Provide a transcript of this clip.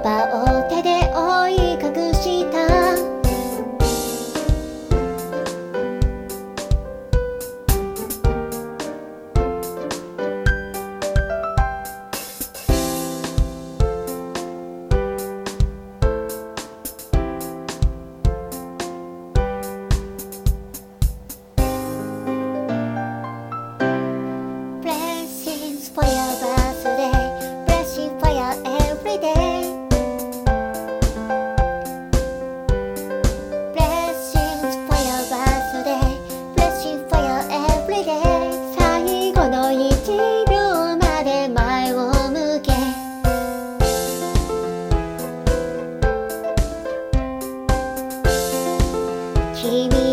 葉を手で覆い隠した。Blessings for your birthday, blessing for your everyday. Blessings for your birthday, blessing for your everyday. 最後の1秒まで前を向け。君